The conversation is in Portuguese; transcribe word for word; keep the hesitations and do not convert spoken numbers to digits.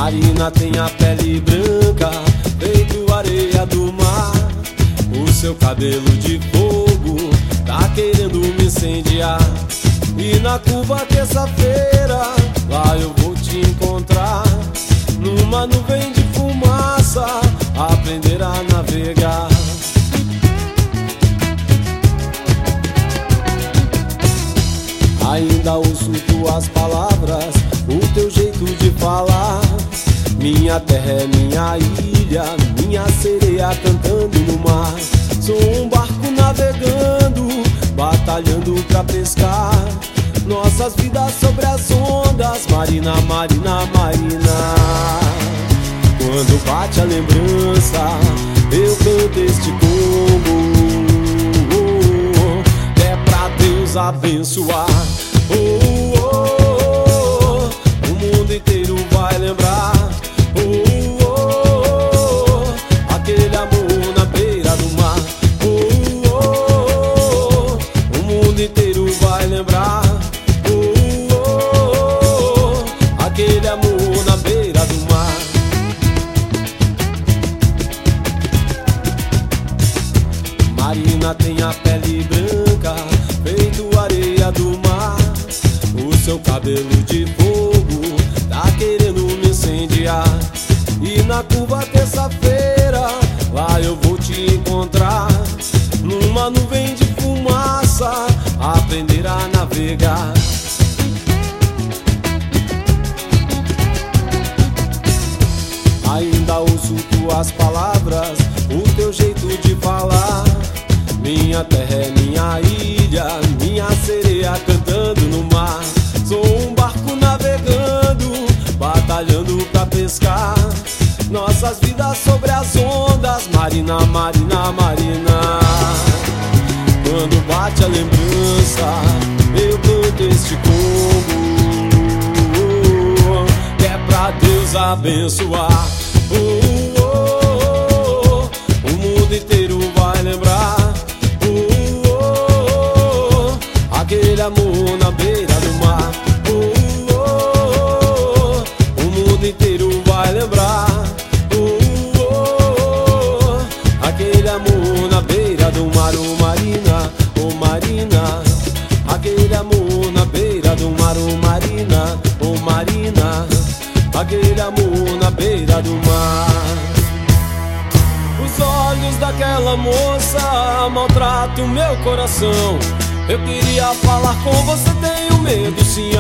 Marina tem a pele branca, feito areia do mar. O seu cabelo de fogo tá querendo me incendiar. E na curva terça-feira, lá eu vou te encontrar. Numa nuvem de fumaça, aprender a navegar. Ainda ouço tuas palavras, o teu jeito de falar. Minha terra é minha ilha, minha sereia cantando no mar. Sou um barco navegando, batalhando pra pescar. Nossas vidas sobre as ondas, Marina, Marina, Marina. Quando bate a lembrança, eu canto este combo. É pra Deus abençoar. Oh, oh, oh, o mundo inteiro vai lembrar. Oh, oh, oh, aquele amor na beira do mar. Oh, oh, oh, o mundo inteiro vai lembrar. Oh, oh, oh, aquele amor na beira do mar. Marina tem a pele branca, feito areia do mar. O seu cabelo de fogo tá querendo me incendiar. E na curva terça-feira, lá eu vou te encontrar. Numa nuvem de fumaça, aprender a navegar. Ainda ouço tuas palavras, o teu jeito de falar. Minha terra é minha ilha, minha sereia cantando no mar. Sou um barco navegando, batalhando pra pescar. Nossas vidas sobre as ondas, Marina, Marina, Marina. Quando bate a lembrança, eu canto este combo. Que é pra Deus abençoar. Oh, oh, oh, o mundo inteiro vai lembrar. Aquele amor na beira do mar. Oh, oh, oh, o mundo inteiro vai lembrar. Oh, oh, oh, aquele amor na beira do mar. Oh, Marina, oh, Marina, aquele amor na beira do mar. Oh, Marina, oh, Marina, aquele amor na beira do mar. Os olhos daquela moça maltratam meu coração. Eu queria falar com você, tenho medo, sim,